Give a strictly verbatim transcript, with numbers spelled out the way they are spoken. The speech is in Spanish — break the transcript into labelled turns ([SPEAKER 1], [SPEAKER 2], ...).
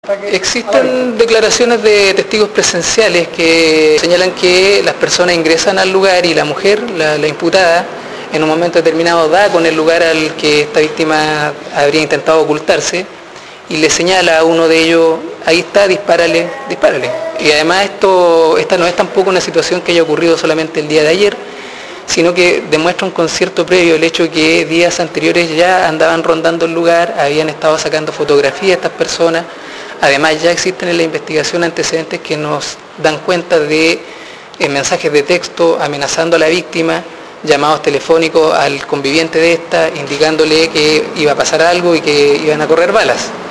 [SPEAKER 1] Existen declaraciones de testigos presenciales que señalan que las personas ingresan al lugar y la mujer, la, la imputada, en un momento determinado da con el lugar al que esta víctima habría intentado ocultarse y le señala a uno de ellos: ahí está, dispárale, dispárale. Y además esto, esta no es tampoco una situación que haya ocurrido solamente el día de ayer, sino que demuestra un concierto previo, el hecho que días anteriores ya andaban rondando el lugar, habían estado sacando fotografías de estas personas. Además ya existen en la investigación antecedentes que nos dan cuenta de eh, mensajes de texto amenazando a la víctima, llamados telefónicos al conviviente de esta, indicándole que iba a pasar algo y que iban a correr balas.